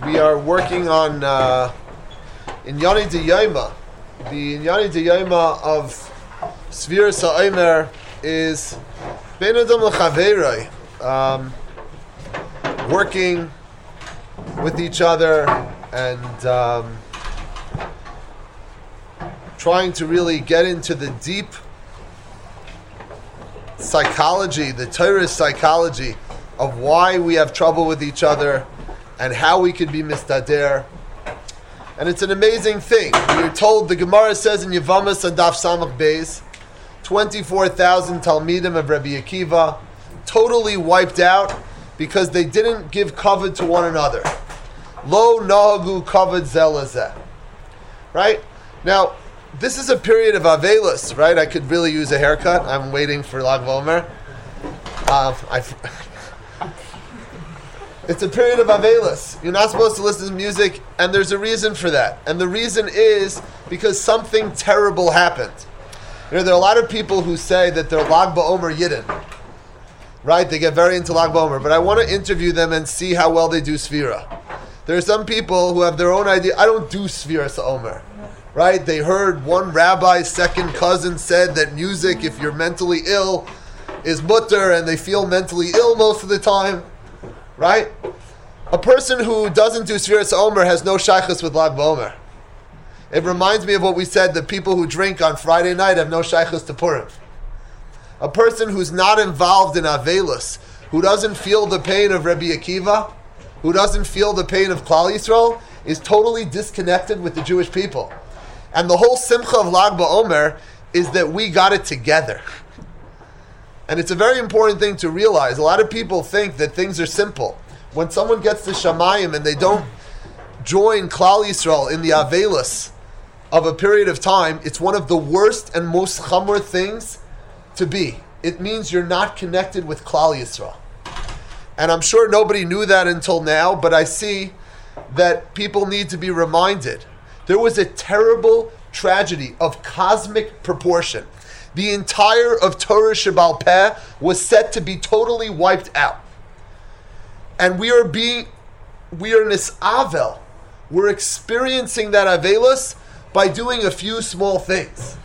We are working on Inyani D'Yoma. The Inyani D'Yoma of Sfiras HaOmer is Ben Adam L'Chaveroi, working with each other and trying to really get into the deep psychology, the Torah psychology of why we have trouble with each other and how we could be mistader. And it's an amazing thing. We're told, the Gemara says in Yevamos and Daf Samach Beis, 24,000 Talmidim of Rabbi Akiva totally wiped out because they didn't give kavod to one another. Lo nahagu kavod zel lezeh. Right? Now, this is a period of Avelis, right? I could really use a haircut. I'm waiting for Lag BaOmer. It's a period of Avelis. You're not supposed to listen to music, and there's a reason for that. And the reason is because something terrible happened. You know, there are a lot of people who say that they're Lag BaOmer Yidden. Right? They get very into Lag BaOmer. But I want to interview them and see how well they do Sfira. There are some people who have their own idea. I don't do Sfiras HaOmer. Right? They heard one rabbi's second cousin said that music, if you're mentally ill, is mutter, and they feel mentally ill most of the time. Right? A person who doesn't do Sfiras HaOmer has no shaychus with Lag BaOmer. It reminds me of what we said, that people who drink on Friday night have no shaychus to Purim. A person who's not involved in Avelis, who doesn't feel the pain of Rabbi Akiva, who doesn't feel the pain of Klal Yisrael, is totally disconnected with the Jewish people. And the whole simcha of Lag BaOmer is that we got it together. And it's a very important thing to realize. A lot of people think that things are simple. When someone gets to Shamayim and they don't join Klal Yisrael in the Avelis of a period of time, it's one of the worst and most chamor things to be. It means you're not connected with Klal Yisrael. And I'm sure nobody knew that until now, but I see that people need to be reminded. There was a terrible tragedy of cosmic proportion. The entire of Torah Shebal Peh was set to be totally wiped out. And we are nisavel. We're experiencing that Avelis by doing a few small things.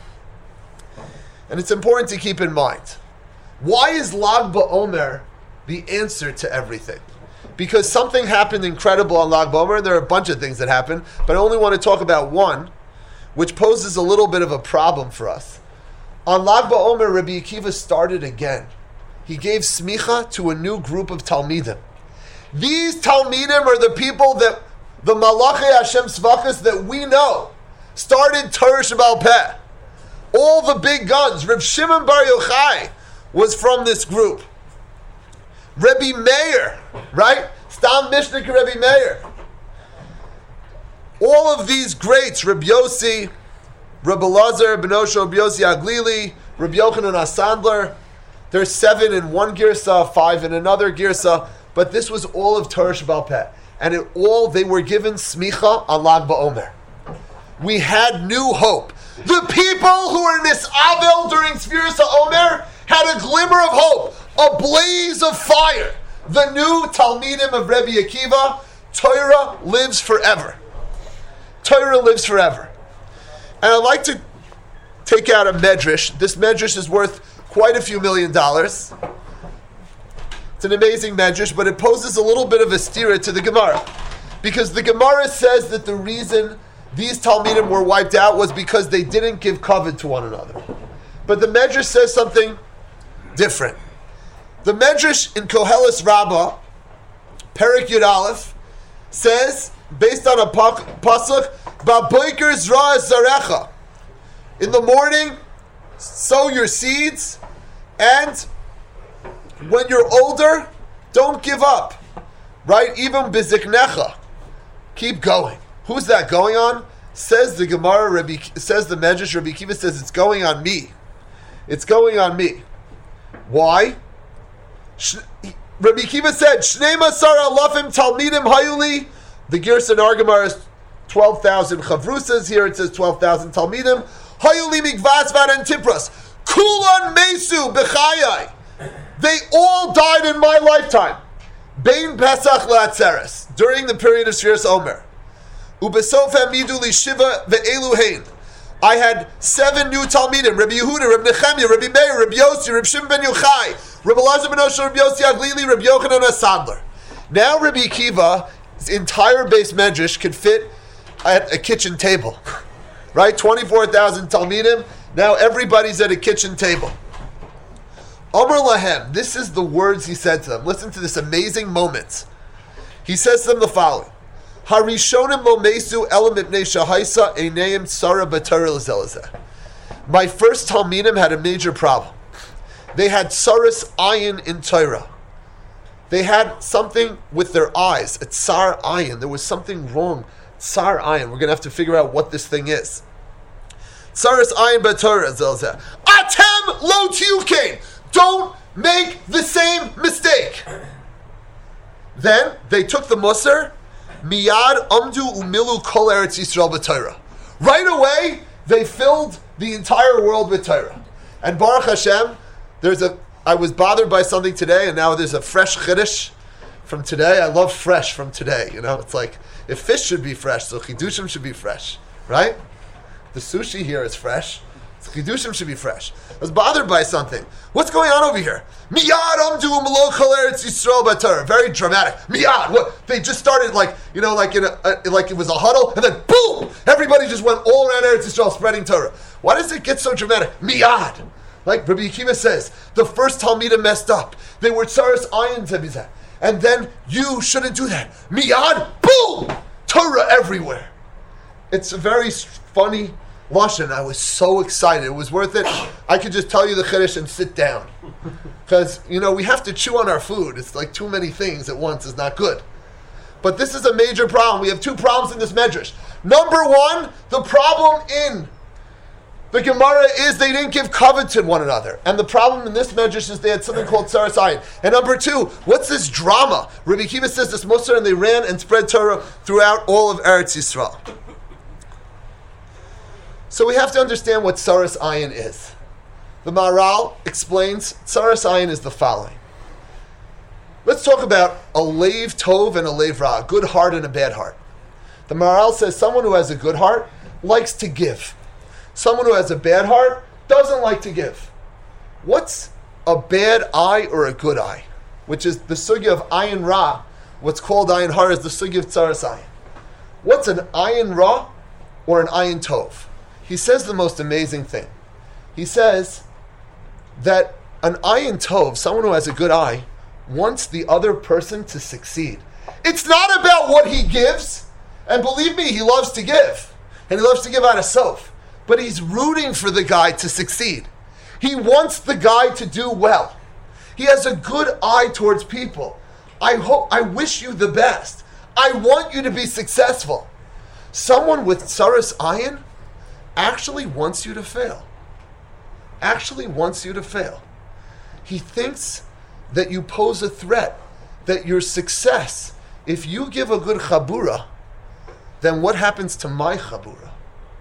And it's important to keep in mind. Why is Lag BaOmer the answer to everything? Because something happened incredible on Lag BaOmer, and there are a bunch of things that happened, but I only want to talk about one, which poses a little bit of a problem for us. On Lag BaOmer, Rabbi Akiva started again. He gave smicha to a new group of Talmidim. These Talmidim are the people that, the Malachei Hashem Tzvachos that we know, started Torah Shebal Peh. All the big guns. Reb Shimon Bar Yochai was from this group. Rebbe Meir, right? Stam Mishnik Rebbe Meir. All of these greats, Reb Yossi, Reb Elazar, Ben Osho, Reb Yossi Aglili, Reb Yochanan HaSandler. There's 7 in one girsa, 5 in another girsa, but this was all of Torah Shebal Peh. And they were given smicha on Lag BaOmer. We had new hope. The people who were in this Avel during Sfiras HaOmer had a glimmer of hope, a blaze of fire. The new Talmidim of Rebbe Akiva, Torah lives forever. Torah lives forever. And I'd like to take out a medrash. This medrash is worth quite a few $1 million. It's an amazing medrash, but it poses a little bit of a stira to the Gemara. Because the Gemara says that the reason these Talmidim were wiped out was because they didn't give kavod to one another. But the medrash says something different. The medrash in Koheles Rabbah, Perek Yud Aleph, says, based on a pasuk, "Ba'boiker zra zarecha." In the morning, sow your seeds, and when you're older, don't give up. Right? Even biziknecha, keep going. Who's that going on? Says the Gemara. Says the Medrash. Rabbi Akiva says it's going on me. It's going on me. Why? Rabbi Akiva said, Shnei Masar Alafim Talmidim Hayuli. The Girsa Nargamar is 12,000 chavrusas. Here it says 12,000 Talmidim. Hayuli Mikvas Vadan Tipras. Kulan Mesu Bechayai. They all died in my lifetime. Bein Pesach la'atzeres, during the period of Shviras Omer. Ubesof hamidu li shiva ve'elu hein. I had 7 new Talmidim, Rabbi Yehuda, Rabbi Nechemia, Rabbi Meir, Rabbi Yossi, Rabbi Shimon ben Yochai, Rabbi Elazar ben Osher, Rabbi Yossi Aglili, Rabbi Yochanan HaSandler. Now Rabbi Akiva's entire base medrash could fit at a kitchen table. Right? 24,000 Talmidim. Now everybody's at a kitchen table. Amar lahem, this is the words he said to them. Listen to this amazing moment. He says to them the following. Harishonim lo mesu elam ipnei shahaisa eineim tsara b'torah l'zelazeh. My first Talmidim had a major problem. They had tsaras ayin in Torah. They had something with their eyes, a tsar ayin. There was something wrong. Tsar ayin. We're going to have to figure out what this thing is. Tsaras ayin b'torah l'zelazeh. Atem lo tiyukein. Don't make the same mistake. Then they took the musar. Miyad amdu umilu kol eretz Yisrael b'Torah. Right away, they filled the entire world with Torah. And Baruch Hashem, I was bothered by something today, and now there's a fresh chiddush from today. I love fresh from today. You know, it's like if fish should be fresh, so chidushim should be fresh, right? The sushi here is fresh. So chidushim should be fresh. I was bothered by something. What's going on over here? Miyad amdu u'melo kol eretz Yisrael b'Torah. Very dramatic. Miyad. What? They just started like it was a huddle, and then boom! Everybody just went all around Eretz Yisrael spreading Torah. Why does it get so dramatic? Miyad. Like Rabbi Akiva says, the first Talmidim messed up. They were tsaras ayin tebizah. And then you shouldn't do that. Miyad. Boom! Torah everywhere. It's a very funny Lashon. I was so excited. It was worth it. I could just tell you the chiddush and sit down. Because, we have to chew on our food. It's like too many things at once is not good. But this is a major problem. We have 2 problems in this medrash. Number 1, the problem in the Gemara is they didn't give kavod to one another. And the problem in this medrash is they had something called tsaras ayin. And number 2, what's this drama? Rabbi Akiva says this musar, and they ran and spread Torah throughout all of Eretz Yisrael. So we have to understand what tsaras ayin is. The Maharal explains tsaras ayin is the following. Let's talk about a leiv tov and a leiv ra, a good heart and a bad heart. The Maharal says someone who has a good heart likes to give. Someone who has a bad heart doesn't like to give. What's a bad eye or a good eye? Which is the sugya of ayin ra. What's called ayin har is the sugya of tsaras ayin. What's an ayin ra or an ayin tov? He says the most amazing thing. He says that an ayin tov, someone who has a good eye, wants the other person to succeed. It's not about what he gives. And believe me, he loves to give. And he loves to give out of sof. But he's rooting for the guy to succeed. He wants the guy to do well. He has a good eye towards people. I wish you the best. I want you to be successful. Someone with tsaras ayin actually wants you to fail. He thinks that you pose a threat, that your success, if you give a good chabura, then what happens to my chabura?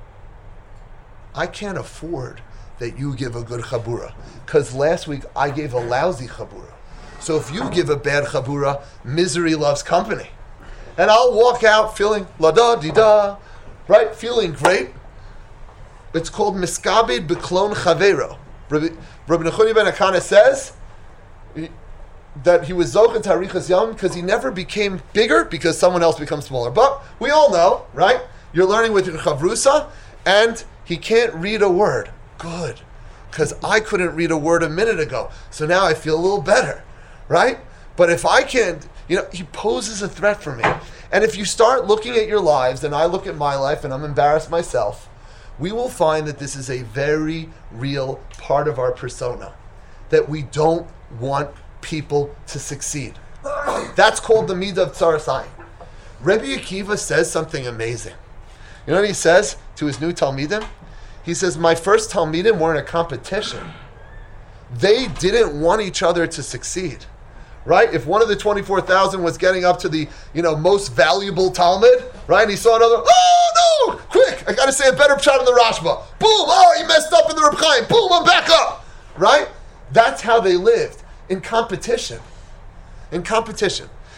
I can't afford that you give a good chabura, because last week I gave a lousy chabura. So if you give a bad chabura, misery loves company. And I'll walk out feeling la-da-di-da, right? Feeling great. It's called miskabed b'klon chavero. Rabbi Nechoni ben Akana says that he was zochen tarichas yom because he never became bigger because someone else becomes smaller. But we all know, right? You're learning with your chavrusa, and he can't read a word. Good. Because I couldn't read a word a minute ago. So now I feel a little better, right? But if I can't, he poses a threat for me. And if you start looking at your lives, and I look at my life, and I'm embarrassed myself, we will find that this is a very real part of our persona, that we don't want people to succeed. That's called the midah of tsaras ayin. Rabbi Akiva says something amazing. You know what he says to his new Talmidim? He says, my first Talmidim were in a competition. They didn't want each other to succeed. Right? If one of the 24,000 was getting up to the, most valuable Talmud, right? And he saw another, oh no! Quick! I gotta say a better shot in the Rashba. Boom! Oh, he messed up in the Reb Chaim. Boom! I'm back up! Right? That's how they lived. In competition.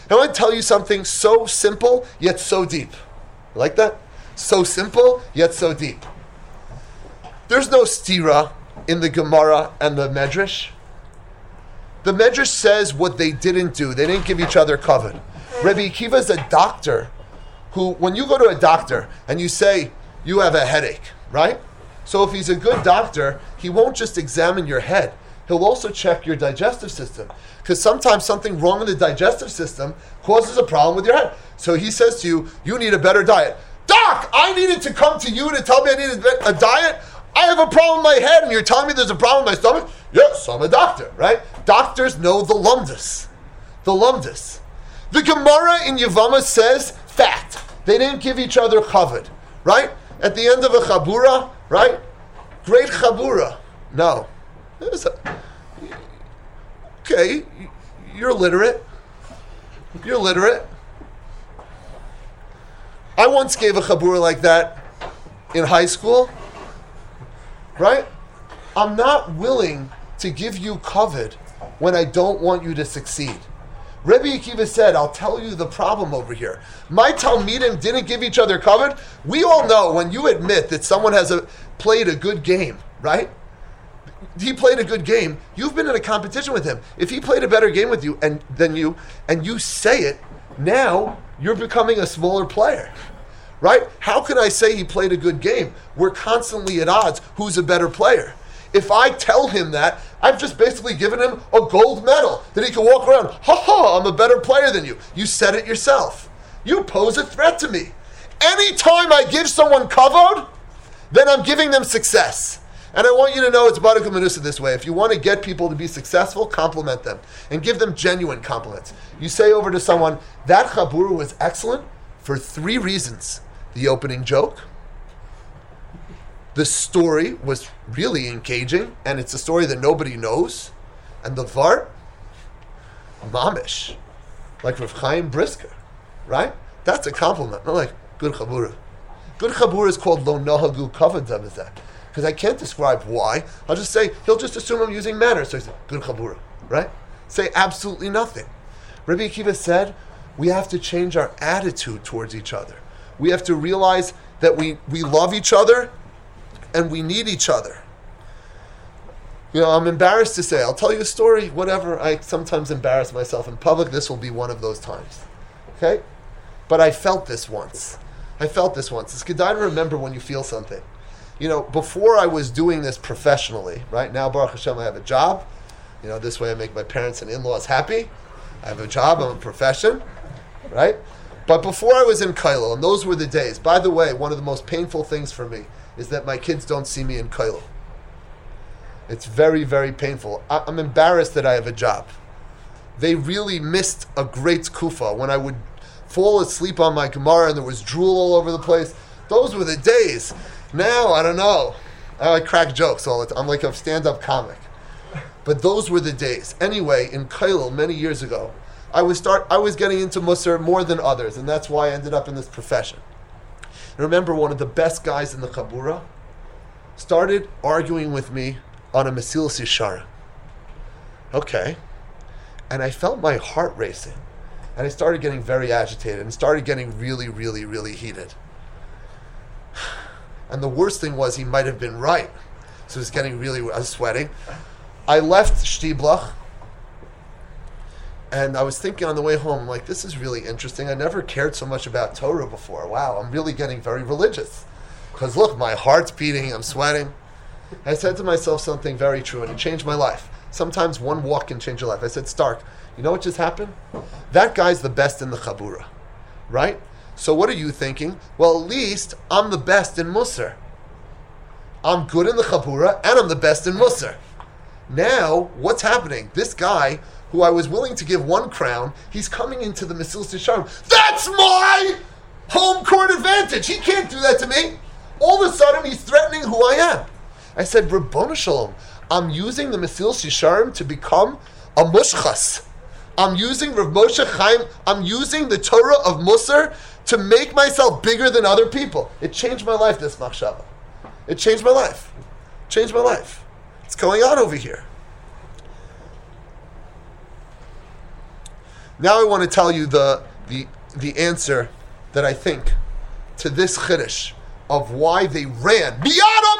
I want to tell you something so simple, yet so deep. You like that? So simple, yet so deep. There's no stira in the Gemara and the Medrash. The Medrash says what they didn't do. They didn't give each other kavod. Rabbi Akiva is a doctor who, when you go to a doctor and you say, you have a headache, right? So if he's a good doctor, he won't just examine your head. He'll also check your digestive system. Because sometimes something wrong in the digestive system causes a problem with your head. So he says to you, you need a better diet. Doc, I needed to come to you to tell me I needed a diet? I have a problem with my head and you're telling me there's a problem with my stomach? Yes, I'm a doctor, right? Doctors know the lumdus. The lumdus. The Gemara in Yevama says fact. They didn't give each other kavod, right? At the end of a chabura, right? Great chabura. No. Okay, you're literate. You're literate. I once gave a chabura like that in high school, right? I'm not willing to give you kavod when I don't want you to succeed. Rebbe Akiva said, I'll tell you the problem over here. My Talmidim didn't give each other kavod. We all know when you admit that someone has played a good game, right? He played a good game. You've been in a competition with him. If he played a better game with you than you, and you say it, now you're becoming a smaller player, right? How can I say he played a good game? We're constantly at odds. Who's a better player? If I tell him that, I've just basically given him a gold medal that he can walk around. Ha ha, I'm a better player than you. You said it yourself. You pose a threat to me. Anytime I give someone kavod, then I'm giving them success. And I want you to know it's Baruch Manusa this way. If you want to get people to be successful, compliment them and give them genuine compliments. You say over to someone, that chabura was excellent for 3 reasons. The opening joke, the story was really engaging, and it's a story that nobody knows, and the vart, mamish, like Rav Chaim Brisker, right? That's a compliment. Not like good chabura. Good chabura is called lo nahagu kavod zavizeh. Because I can't describe why. I'll just say, he'll just assume I'm using manners. So he said, good chabura, right? Say absolutely nothing. Rabbi Akiva said, we have to change our attitude towards each other. We have to realize that we love each other and we need each other. You know, I'm embarrassed to say, I'll tell you a story, whatever. I sometimes embarrass myself in public. This will be one of those times. Okay? But I felt this once. It's kedai to remember when you feel something. You know, before I was doing this professionally, right? Now, Baruch Hashem, I have a job. You know, this way I make my parents and in-laws happy. I have a job, I'm a profession, right? But before I was in Kailo, and those were the days. By the way, one of the most painful things for me is that my kids don't see me in Kailo. It's very, very painful. I'm embarrassed that I have a job. They really missed a great kufa when I would fall asleep on my Gemara and there was drool all over the place. Those were the days. Now, I don't know. I crack jokes all the time. I'm like a stand-up comic. But those were the days. Anyway, in Kailul many years ago, I was getting into Musar more than others, and that's why I ended up in this profession. And remember, one of the best guys in the Chabura started arguing with me on a Mesilas Yesharim. Okay. And I felt my heart racing. And I started getting very agitated and started getting really, really, really heated. And the worst thing was he might have been right. So it was getting really, I was sweating. I left Shtiblach, and I was thinking on the way home, like, this is really interesting. I never cared so much about Torah before. Wow, I'm really getting very religious. Because look, my heart's beating, I'm sweating. I said to myself something very true, and it changed my life. Sometimes one walk can change your life. I said, Stark, you know what just happened? That guy's the best in the Chabura, right? So what are you thinking? Well, at least I'm the best in Musar. I'm good in the Chabura, and I'm the best in Musar. Now, what's happening? This guy, who I was willing to give 1 crown, he's coming into the Mesilas Yesharim. That's my home court advantage. He can't do that to me. All of a sudden, he's threatening who I am. I said, Rabbonu Shalom, I'm using the Mesilas Yesharim to become a mushchas. I'm using Rav Moshe Chaim, I'm using the Torah of Musar to make myself bigger than other people. It changed my life, this machshava. It changed my life. What's going on over here? Now I want to tell you the answer that I think to this chiddush of why they ran. Rabbi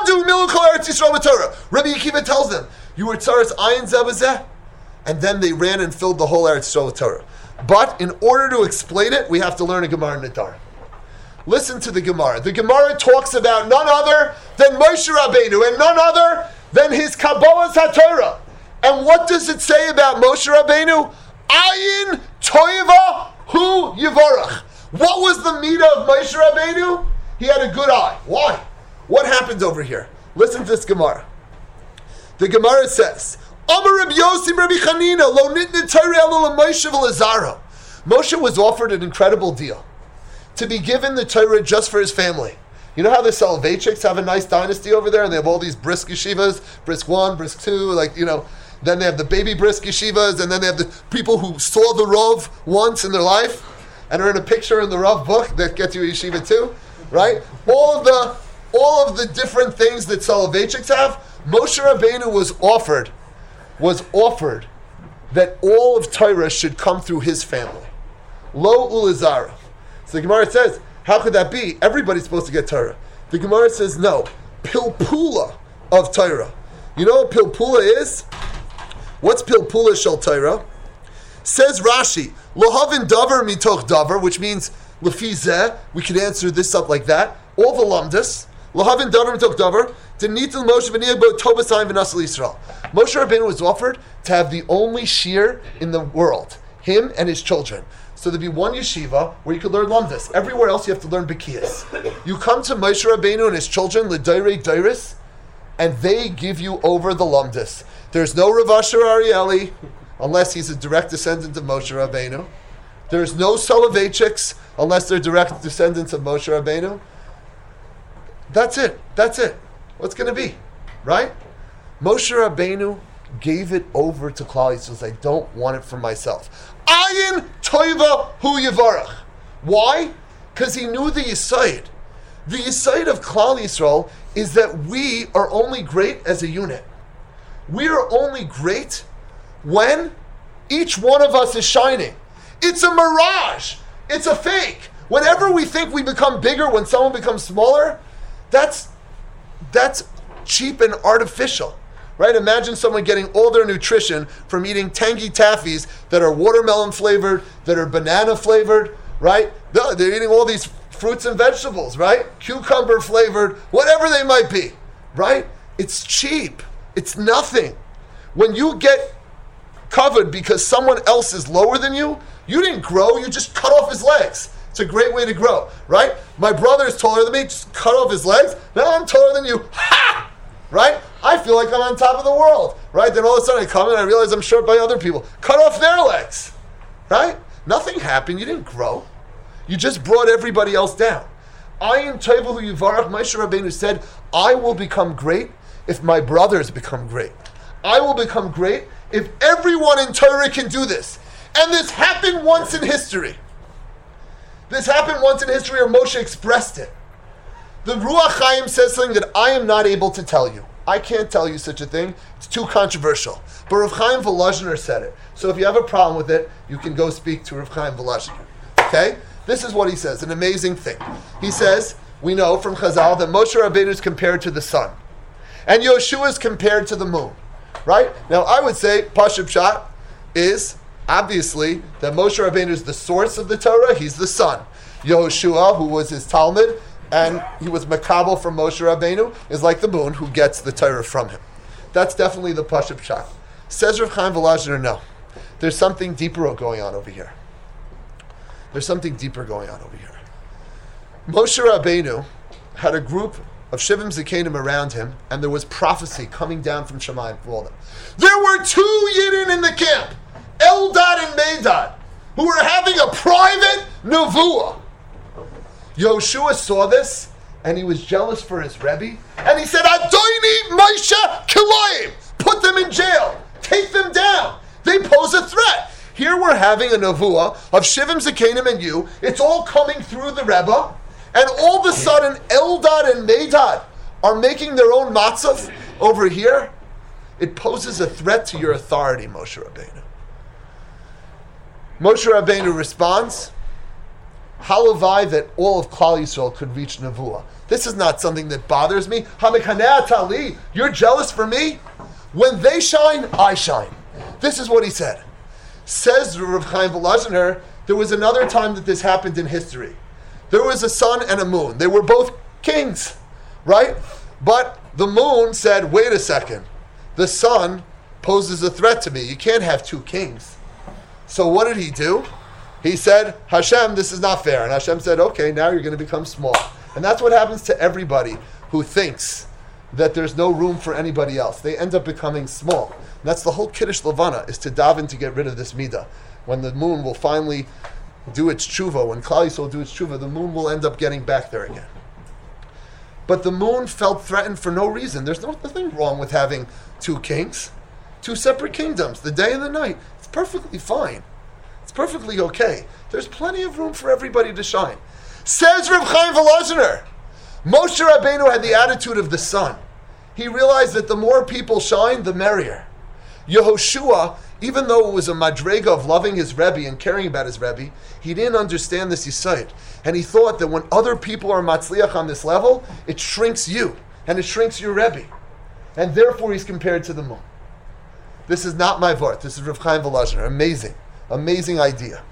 Akiva tells them, you were tzaras ayin zeh b'zeh, and then they ran and filled the whole Eretz Yisrael with Torah. But in order to explain it, we have to learn a Gemara Nadar. Listen to the Gemara. The Gemara talks about none other than Moshe Rabbeinu and none other than his Kabbalas HaTorah. And what does it say about Moshe Rabbeinu? Ayin toiva hu yivarach. What was the midah of Moshe Rabbeinu? He had a good eye. Why? What happened over here? Listen to this Gemara. The Gemara says, Amar Rabbi Yossi Rabbi Chanina lo nitne Torah elo Moshe v'lazaro. Moshe was offered an incredible deal to be given the Torah just for his family. You know how the Soloveitchiks have a nice dynasty over there, and they have all these brisk yeshivas, brisk 1, brisk 2, then they have the baby brisk yeshivas, and then they have the people who saw the Rav once in their life, and are in a picture in the Rav book that gets you a yeshiva too, right? All of the different things that Soloveitchiks have, Moshe Rabbeinu was offered that all of Torah should come through his family. Lo ulazara. So the Gemara says, how could that be? Everybody's supposed to get Torah. The Gemara says, no. Pilpula of Torah. You know what pilpula is? What's pilpula shel Torah? Says Rashi, lohavin davar mitoch davar, which means lefi zeh. We could answer this up like that. All the lamdas. Lohavin davar mitoch davar. Denitel Moshe v'niyag tobas ayin v'nasal Yisrael. Moshe Rabbeinu was offered to have the only shir in the world, him and his children. So there'd be one yeshiva where you could learn lamdas. Everywhere else you have to learn bekiyas. You come to Moshe Rabbeinu and his children, l'dairei dairis, and they give you over the lamdas. There's no Rav Asher Arieli, unless he's a direct descendant of Moshe Rabbeinu. There's no Soloveitchiks, unless they're direct descendants of Moshe Rabbeinu. That's it. What's going to be, right? Moshe Rabbeinu gave it over to Klal Yisrael. So I don't want it for myself. Ayin toiva hu yivarach. Why? Because he knew the Yesod. The Yesod of Klal Yisrael is that we are only great as a unit. We are only great when each one of us is shining. It's a mirage. It's a fake. Whenever we think we become bigger when someone becomes smaller, that's cheap and artificial. Right? Imagine someone getting all their nutrition from eating tangy taffies that are watermelon flavored, that are banana flavored, right? They're eating all these fruits and vegetables, right? Cucumber flavored, whatever they might be, right? It's cheap. It's nothing. When you get covered because someone else is lower than you didn't grow, you just cut off his legs. It's a great way to grow, right? My brother is taller than me, just cut off his legs. Now I'm taller than you. Ha! Right? I feel like I'm on top of the world, right? Then all of a sudden I come in and I realize I'm short by other people. Cut off their legs, right? Nothing happened. You didn't grow. You just brought everybody else down. Ayin toivu yivarach. Moshe Rabbeinu said, I will become great if my brothers become great. I will become great if everyone in Torah can do this. And this happened once in history. This happened once in history, or Moshe expressed it. The Ruach Chaim says something that I am not able to tell you. I can't tell you such a thing. It's too controversial. But Rav Chaim Volozhiner said it. So if you have a problem with it, you can go speak to Rav Chaim Volozhiner. Okay? This is what he says, an amazing thing. He says, we know from Chazal that Moshe Rabbeinu is compared to the sun. And Yoshua is compared to the moon. Right? Now I would say, Pashut Pshat is obviously that Moshe Rabbeinu is the source of the Torah. He's the sun. Yoshua, who was his Talmud, and he was makabel from Moshe Rabbeinu, is like the moon who gets the Torah from him. That's definitely the Pashut Pshat. Says Rav Chaim Volozhiner, no. There's something deeper going on over here. There's something deeper going on over here. Moshe Rabbeinu had a group of Shivim Zikanim around him, and there was prophecy coming down from Shamayim from all them. There were 2 Yidden in the camp, Eldad and Medad, who were having a private nevuah. Yoshua saw this, and he was jealous for his Rebbe, and he said, Adoini Moshe Kilayim, put them in jail, take them down. They pose a threat. Here we're having a nevuah of Shivim Zikanim and you. It's all coming through the Rebbe, and all of a sudden Eldad and Medad are making their own matzah over here. It poses a threat to your authority, Moshe Rabbeinu. Moshe Rabbeinu responds, Halavai that all of Klal Yisrael could reach Nevuah. This is not something that bothers me. Hamikaneh Tali, you're jealous for me? When they shine, I shine. This is what he said. Says Rav Chaim Volozhiner, there was another time that this happened in history. There was a sun and a moon. They were both kings, right? But the moon said, wait a second. The sun poses a threat to me. You can't have two kings. So what did he do? He said, Hashem, this is not fair. And Hashem said, okay, now you're going to become small. And that's what happens to everybody who thinks that there's no room for anybody else. They end up becoming small. And that's the whole Kiddush Levana, is to daven to get rid of this midah. When the moon will finally do its tshuva, when Klal Yisrael will do its tshuva, the moon will end up getting back there again. But the moon felt threatened for no reason. There's nothing wrong with having two kings, two separate kingdoms, the day and the night. It's perfectly fine. It's perfectly okay. There's plenty of room for everybody to shine. Says Reb Chaim Volozhiner, Moshe Rabbeinu had the attitude of the sun. He realized that the more people shine, the merrier. Yehoshua, even though it was a madrega of loving his Rebbe and caring about his Rebbe, he didn't understand this yesod. And he thought that when other people are matzliach on this level, it shrinks you, and it shrinks your Rebbe. And therefore he's compared to the moon. This is not my vort. This is Reb Chaim Volozhiner. Amazing. Amazing idea.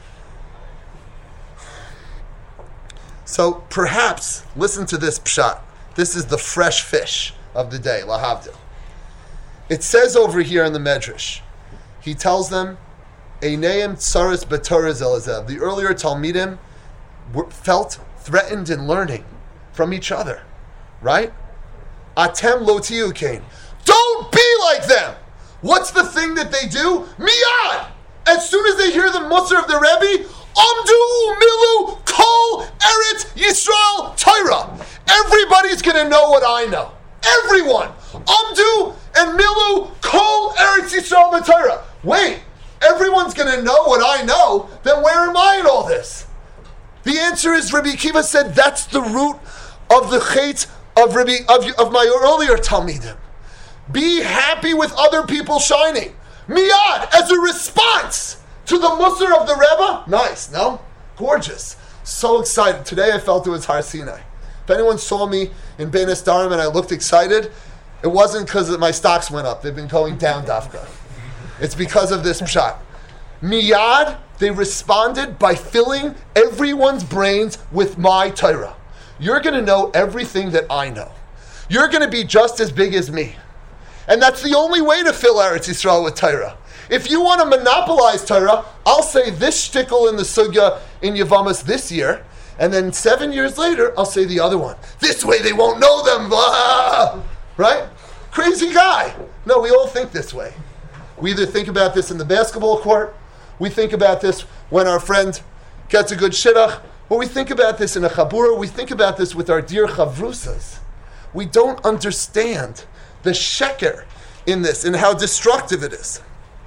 So perhaps, listen to this pshat. This is the fresh fish of the day, lahavdil. It says over here in the Medrash, he tells them, Eineim tsaris b'torah zel hazel. The earlier Talmidim felt threatened in learning from each other. Right? Atem lo tiyu kain. Don't be like them! What's the thing that they do? Miyad! As soon as they hear the Musar of the Rebbe, Amdu Milu Kol Eretz Yisrael Torah. Everybody's going to know what I know. Everyone. Amdu and Milu Kol Eretz Yisrael Torah. Wait, everyone's going to know what I know. Then where am I in all this? The answer is, Rabbi Akiva said, that's the root of the chait of my earlier Talmidim. Be happy with other people shining. Miyad, as a response to the Musar of the Rebbe. Nice, no? Gorgeous. So excited. Today I felt it was Har Sinai. If anyone saw me in Bein Estarim and I looked excited, it wasn't because my stocks went up. They've been going down, Dafka. It's because of this pshat. Miyad, they responded by filling everyone's brains with my Torah. You're going to know everything that I know. You're going to be just as big as me. And that's the only way to fill Eretz Yisrael with Torah. If you want to monopolize Torah, I'll say this shtickle in the sugya in Yavamas this year, and then 7 years later, I'll say the other one. This way they won't know them. Blah! Right? Crazy guy. No, we all think this way. We either think about this in the basketball court, we think about this when our friend gets a good shidduch, or we think about this in a chabura, we think about this with our dear chavrusas. We don't understand the sheker in this and how destructive it is.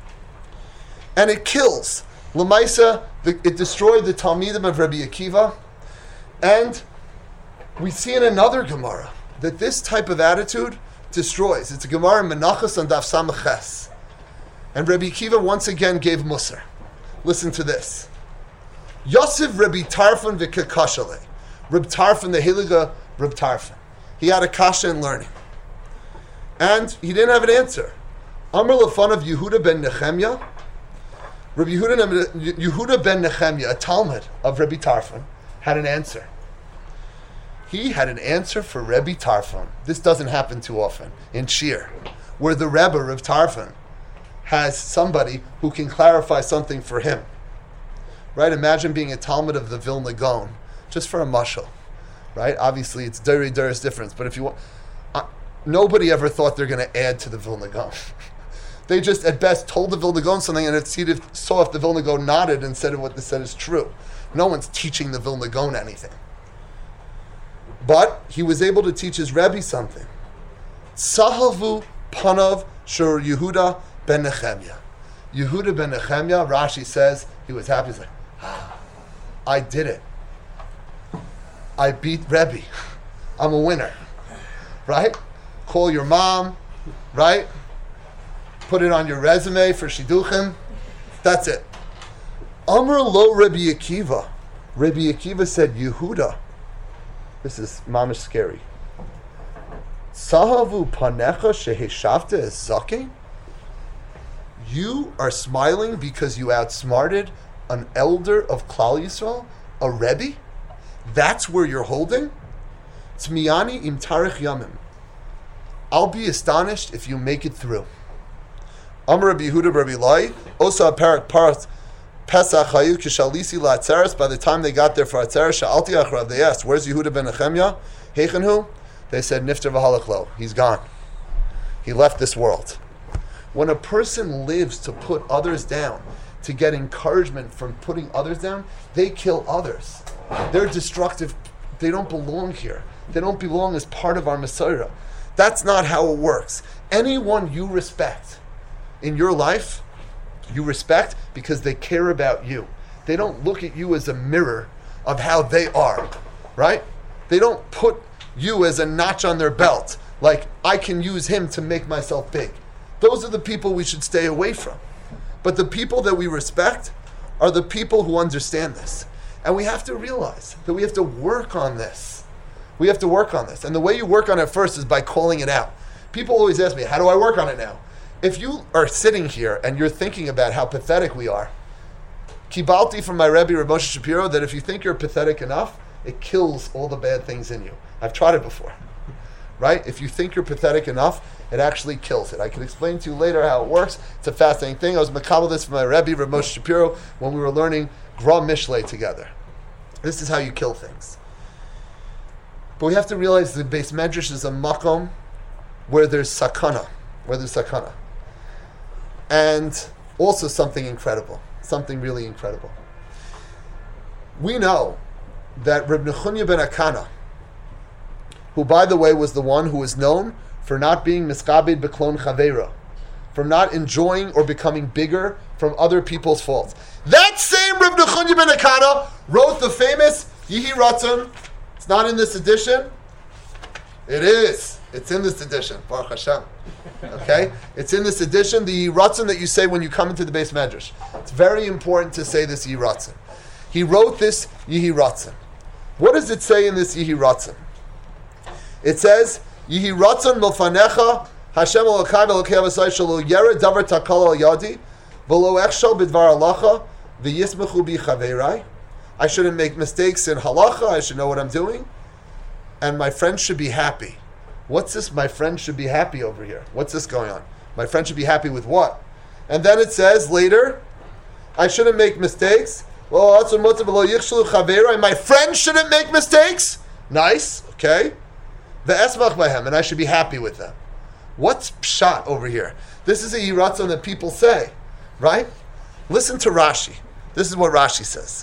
And it kills. L'maisa, it destroyed the Talmidim of Rabbi Akiva. And we see in another Gemara that this type of attitude destroys. It's a Gemara in Menachos on Daf Samach. And Rabbi Akiva once again gave Musar. Listen to this. Yosef Rabbi Tarfon v'kekashale. Rabbi Tarfon, the Hiliga Rabbi Tarfon. He had a kasha in learning. And he didn't have an answer. Amr lefan of Yehuda ben Nechemya. Rabbi Yehuda ben Nechemya, a Talmud of Rabbi Tarfon, had an answer. He had an answer for Rabbi Tarfon. This doesn't happen too often in Shir, where the Rebbe, Rabbi Tarfon, has somebody who can clarify something for him. Right? Imagine being a Talmud of the Vilna Gaon, just for a mashal. Right? Obviously, it's Duri's difference, but if you want... nobody ever thought they're going to add to the Vilna Gaon. They just, at best, told the Vilna Gaon something, and it saw if the Vilna Gaon nodded and said what they said is true. No one's teaching the Vilna Gaon anything. But he was able to teach his Rebbe something. Tzahavu panav shur Yehuda ben Nechemya. Yehuda ben Nechemya, Rashi says, he was happy. He's like, I did it. I beat Rebbe. I'm a winner. Right? Call your mom. Right? Put it on your resume for Shidduchim. That's it. Amr lo Rabbi Akiva. Rabbi Akiva said, Yehuda. This is mamish scary. Sahavu panecha sheheshavta es zaken. You are smiling because you outsmarted an elder of Klal Yisrael, a Rebbe? That's where you're holding? Tzmiyani im tarich yamim. I'll be astonished if you make it through. Amr Rabbi Yehuda Rabbi Lai, Osa Parak Paras Pesach Hayu Kishalisi La'atzeres. By the time they got there for Atzeres, Sha'alti Achrav, they asked, where's Yehuda ben Nechemya? Heichenhu? They said, Nifter v'halach lo. He's gone. He left this world. When a person lives to put others down, to get encouragement from putting others down, they kill others. They're destructive. They don't belong here. They don't belong as part of our Messiah. That's not how it works. Anyone you respect in your life, you respect because they care about you. They don't look at you as a mirror of how they are, right? They don't put you as a notch on their belt, like I can use him to make myself big. Those are the people we should stay away from. But the people that we respect are the people who understand this. And we have to realize that we have to work on this. We have to work on this. And the way you work on it first is by calling it out. People always ask me, how do I work on it now? If you are sitting here and you're thinking about how pathetic we are, Kibalti from my Rebbe, Rav Moshe Shapiro, that if you think you're pathetic enough, it kills all the bad things in you. I've tried it before. Right? If you think you're pathetic enough, it actually kills it. I can explain to you later how it works. It's a fascinating thing. I was makabel this from my Rebbe, Rav Moshe Shapiro, when we were learning Gra Mishlei together. This is how you kill things. But we have to realize the Beis Medrash is a makom where there's sakana. And also something incredible. Something really incredible. We know that Reb Nechunya ben Akana, who by the way was the one who was known for not being miskabed beklon chaveira, from not enjoying or becoming bigger from other people's faults. That same Reb Nechunya ben Akana wrote the famous Yihi Ratzon. It's not in this edition. It is. It's in this edition. Baruch Hashem. Okay? It's in this edition, the Yihi Ratzon that you say when you come into the Beis Medrash. It's very important to say this Yihi Ratzon. He wrote this Yihi Ratzon. What does it say in this Yihi Ratzon? It says, Yihi Ratzon milfanecha Hashem Elokai v'Elokei Avosai shelo yered davar takal al yadi v'lo echshal b'dvar halacha v'yismechu bi chaveirai. I shouldn't make mistakes in halacha. I should know what I'm doing. And my friend should be happy. What's this? My friend should be happy over here. What's this going on? My friend should be happy with what? And then it says later, I shouldn't make mistakes. My friend shouldn't make mistakes. Nice. Okay. And I should be happy with them. What's pshat over here? This is a yiratzon that people say, right? Listen to Rashi. This is what Rashi says.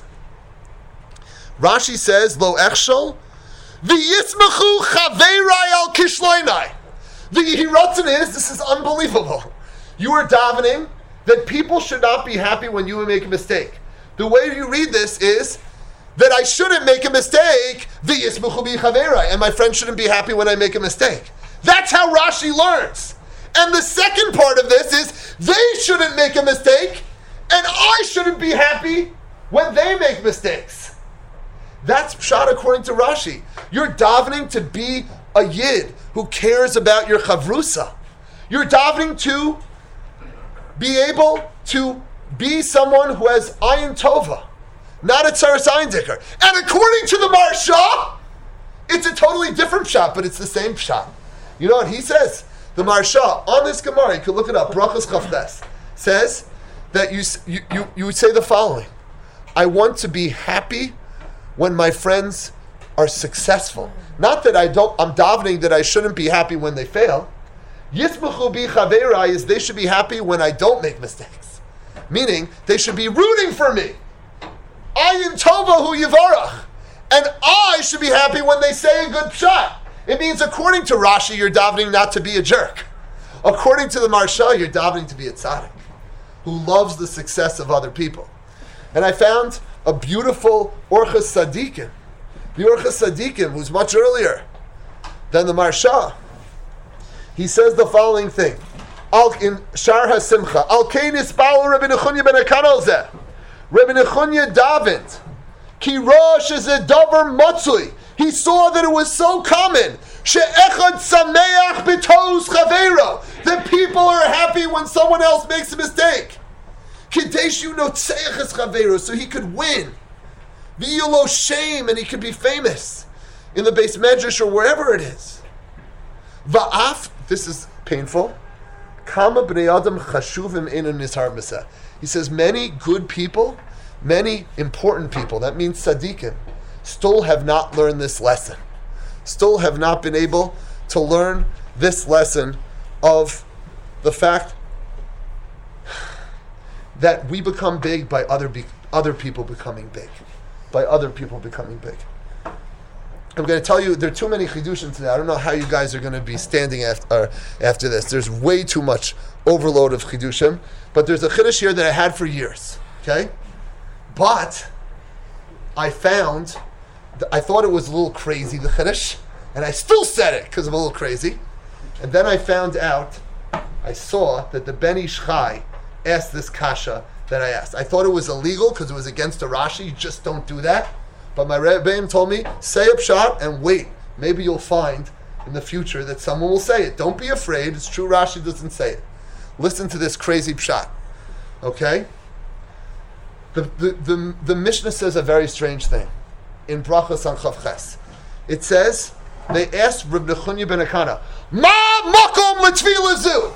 Rashi says, Lo echshol v'yismachu chaveirai al kishloinai. The yiratzon is, this is unbelievable. You are davening that people should not be happy when you make a mistake. The way you read this is that I shouldn't make a mistake, and my friend shouldn't be happy when I make a mistake. That's how Rashi learns. And the second part of this is they shouldn't make a mistake, and I shouldn't be happy when they make mistakes. That's pshat according to Rashi. You're davening to be a yid who cares about your chavrusa. You're davening to be able to be someone who has ayin tova, not a tzaras ayin dicker. And according to the Maharsha, it's a totally different pshat, but it's the same pshat. You know what he says? The Maharsha on this Gemara, you can look it up. Brachos Chavtes says that you would say the following: I want to be happy when my friends are successful. Not that I'm davening that I shouldn't be happy when they fail. Yismachu bi chaveirai is they should be happy when I don't make mistakes. Meaning, they should be rooting for me. Ayin tova hu yivarach. And I should be happy when they say a good pshat. It means, according to Rashi, you're davening not to be a jerk. According to the Maharsha, you're davening to be a tzaddik who loves the success of other people. And I found a beautiful Orchos Tzadikim. The Orchos Tzadikim, who's much earlier than the Maharsha. He says the following thing. In Shar HaSimcha, Al Kein Ispal Rabbi Nechunya ben Akana al Zeh. Rebbe Nechunya davened. Ki rosh is a davar matzui. He saw that it was so common. She'echad sameach b'tos chaveiro. That people are happy when someone else makes a mistake. Kadeshu notzeach es chaveiro. So he could win. V'yulo shame, and he could be famous in the Beis Medrash or wherever it is. Va'af, this is painful. Kama b'nei adam chashuvim inu nizhar b'seh. He says many good people, many important people, that means tzaddikim, still have not learned this lesson. Still have not been able to learn this lesson of the fact that we become big by other people becoming big. By other people becoming big. I'm going to tell you, there are too many chidushim today. I don't know how you guys are going to be standing after this. There's way too much overload of chidushim. But there's a chiddush here that I had for years. Okay? But I thought it was a little crazy, the chiddush. And I still said it because I'm a little crazy. And then I found out, I saw that the Ben Ish Chai asked this kasha that I asked. I thought it was illegal because it was against the Rashi. You just don't do that. But my Rebbeim told me, say a pshat and wait. Maybe you'll find in the future that someone will say it. Don't be afraid. It's true Rashi doesn't say it. Listen to this crazy pshat. Okay? The Mishnah says a very strange thing. In Brachos on Chav Ches. It says, they asked Reb Nechunya ben Akana, Ma makom l'tefillah zu?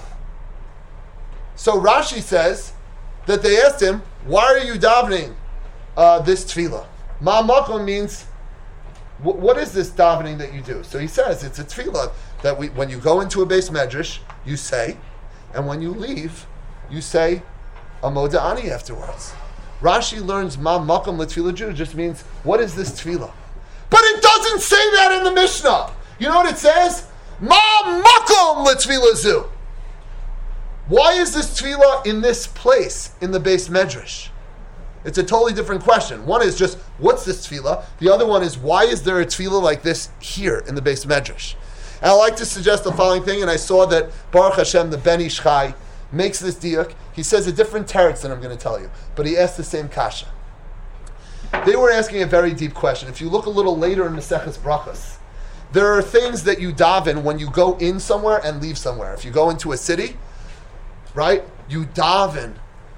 So Rashi says that they asked him, why are you davening this tefillah? Ma makom means, what is this davening that you do? So he says, it's a tefillah that when you go into a Beis Medrash, you say, and when you leave, you say a moda'ani afterwards. Rashi learns ma makom l'tefillah Jew just means, what is this tefillah? But it doesn't say that in the Mishnah. You know what it says? Ma makom l'tefillah zu. Why is this tefillah in this place, in the Beis Medrash? It's a totally different question. One is just, what's this tefillah? The other one is, why is there a tefillah like this here in the Beis Medrash? And I'd like to suggest the following thing, and I saw that Baruch Hashem, the Ben Ish Chai, makes this diuk. He says a different teretz than I'm going to tell you, but he asked the same kasha. They were asking a very deep question. If you look a little later in Maseches Brachos, there are things that you daven when you go in somewhere and leave somewhere. If you go into a city, right, you daven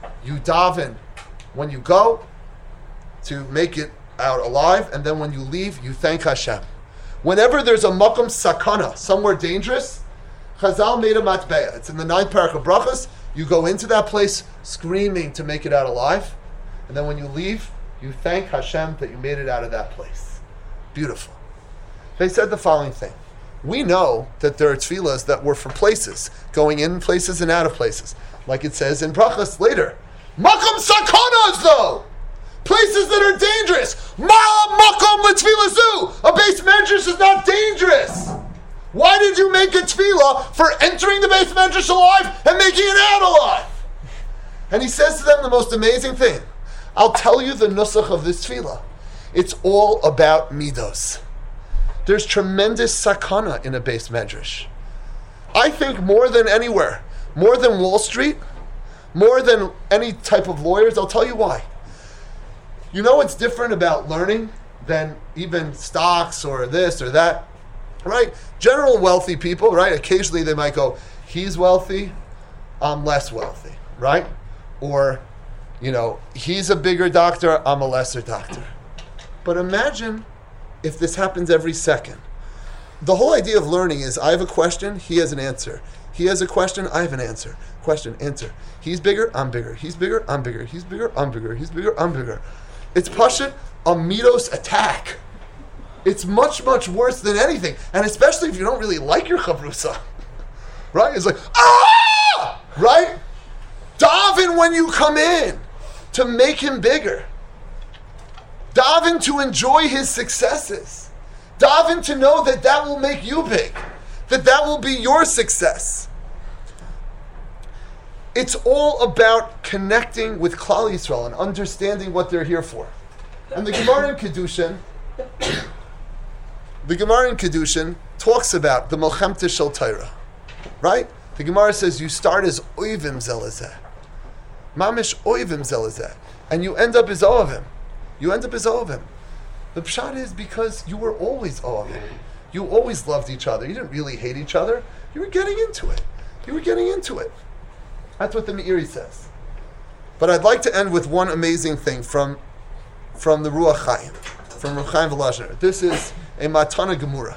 when you go to make it out alive, and then when you leave, you thank Hashem. Whenever there's a makom sakana, somewhere dangerous, Chazal made a matbeya. It's in the 9th parak of Brachos. You go into that place screaming to make it out alive, and then when you leave, you thank Hashem that you made it out of that place. Beautiful. They said the following thing. We know that there are tefillahs that were for places, going in places and out of places. Like it says in Brachos later. Makom sakanas though! Places that are dangerous. Ma makom l'tefillah zu! A Beis Medrash is not dangerous! Why did you make a tefillah for entering the Beis Medrash alive and making it out alive? And he says to them the most amazing thing. I'll tell you the nusach of this tefillah. It's all about midos. There's tremendous sakana in a Beis Medrash. I think more than anywhere, more than Wall Street, more than any type of lawyers, I'll tell you why. You know what's different about learning than even stocks or this or that, right? General wealthy people, right? Occasionally they might go, he's wealthy, I'm less wealthy, right? Or, you know, he's a bigger doctor, I'm a lesser doctor. But imagine if this happens every second. The whole idea of learning is, I have a question, he has an answer. He has a question, I have an answer. Question, answer. He's bigger, I'm bigger. He's bigger, I'm bigger. He's bigger, I'm bigger. He's bigger, I'm bigger. It's pashut a midos attack. It's much, much worse than anything. And especially if you don't really like your chavrusa. Right? It's like, ah! Right? Daven when you come in to make him bigger. Daven to enjoy his successes. Daven to know that that will make you big. That will be your success. It's all about connecting with Klal Yisrael and understanding what they're here for. And the Gemara in Kedushin, talks about the Melchemta Shel Torah, right? The Gemara says you start as oivim zelazeh, mamish oivim zelazeh. and you end up as Oavim. You end up as Oavim. The pshat is because you were always Oavim. You always loved each other. You didn't really hate each other. You were getting into it. That's what the Meiri says. But I'd like to end with one amazing thing from the Ruach Chaim, from Ruach Chaim Volozhiner. This is a Matana Gemura.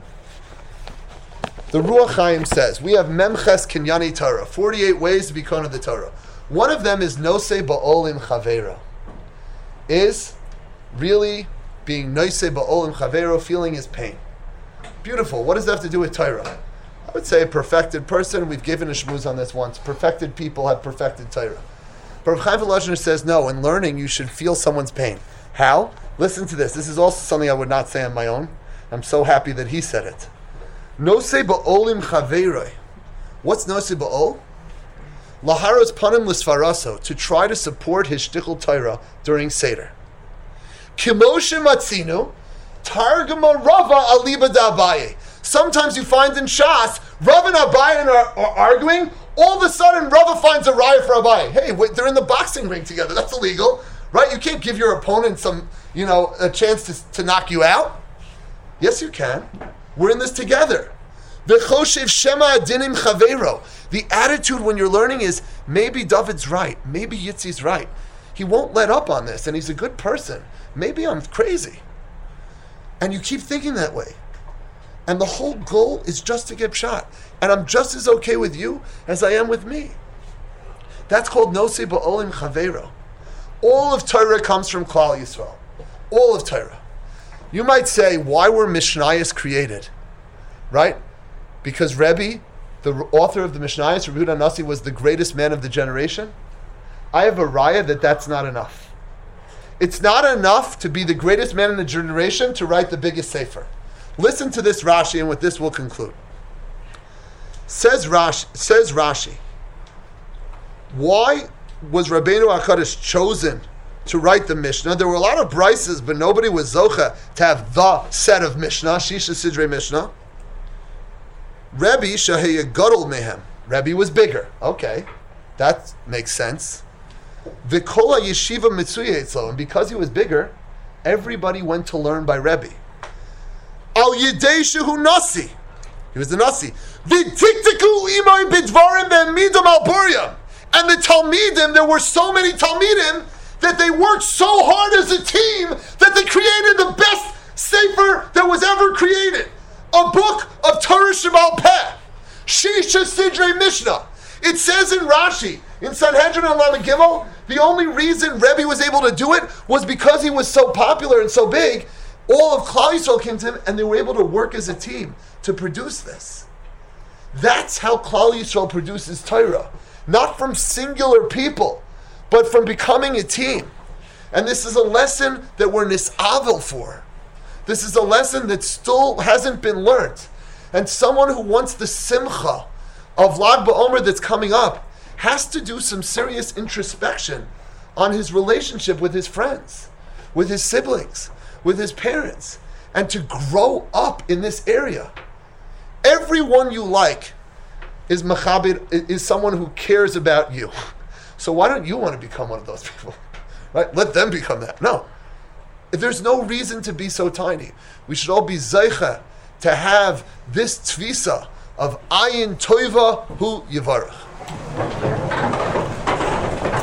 The Ruach Chaim says, we have Memches Kinyani Torah, 48 ways to be Kohen of the Torah. One of them is Nosei Ba'olim Chavero, is really being Nosei Ba'olim Chavero, feeling his pain. Beautiful. What does that have to do with Torah? I would say a perfected person. We've given a shmuz on this once. Perfected people have perfected Torah. But Rav Chaim Volozhiner says, no, in learning you should feel someone's pain. How? Listen to this. This is also something I would not say on my own. I'm so happy that he said it. Nosei ba'olim chaveiroi. What's nosei ba'ol? Laharos panim l'sfaraso, to try to support his shtichel Torah during Seder. Kimoshe matzinu, targuma Rava aliba d'Abaye. Sometimes you find in Shas, Rav and Abaye are arguing. All of a sudden, Rava finds a raya for Abaye. Hey, wait, they're in the boxing ring together. That's illegal, right? You can't give your opponent a chance to knock you out. Yes, you can. We're in this together. V'choshev shema adinim chavero. The attitude when you're learning is, maybe David's right. Maybe Yitzi's right. He won't let up on this, and he's a good person. Maybe I'm crazy. And you keep thinking that way. And the whole goal is just to get shot. And I'm just as okay with you as I am with me. That's called Nosei Ba'olim Chavero. All of Torah comes from Klal Yisrael. All of Torah. You might say, why were Mishnayos created? Right? Because Rebbe, the author of the Mishnayos, Rebbe Yehuda Nasi, was the greatest man of the generation. I have a raya that that's not enough. It's not enough to be the greatest man in the generation to write the biggest sefer. Listen to this Rashi, and with this we'll conclude. Says Rashi, why was Rabbeinu HaKadosh chosen to write the Mishnah? There were a lot of brises, but nobody was zocha to have the set of Mishnah, Shisha Sidrei Mishnah. Rebbe Shahaya Gadol Mehem. Rebbe was bigger. Okay, that makes sense. V'kola Yeshiva Mitzuya Etzlo, and because he was bigger, everybody went to learn by Rebbe. Al Yidei Shehu Nasi. He was the Nasi. V'tiktiku imay bidvarim ve'midam al buryam. And the Talmidim, there were so many Talmidim that they worked so hard as a team that they created the best sefer that was ever created. A book of Torah Shemal Peh. Shisha Sidrei Mishnah. It says in Rashi, in Sanhedrin and Lamed Gimel, the only reason Rebbe was able to do it was because he was so popular and so big. All of Klal Yisrael came to him, and they were able to work as a team to produce this. That's how Klal Yisrael produces Torah. Not from singular people, but from becoming a team. And this is a lesson that we're nisavel for. This is a lesson that still hasn't been learned. And someone who wants the simcha of Lag BaOmer that's coming up has to do some serious introspection on his relationship with his friends, with his siblings, with his parents, and to grow up in this area. Everyone you like is machabed, is someone who cares about you. So why don't you want to become one of those people? Right? Let them become that. No. There's no reason to be so tiny. We should all be zeicha to have this tfisa of ayin toiva hu yivarach.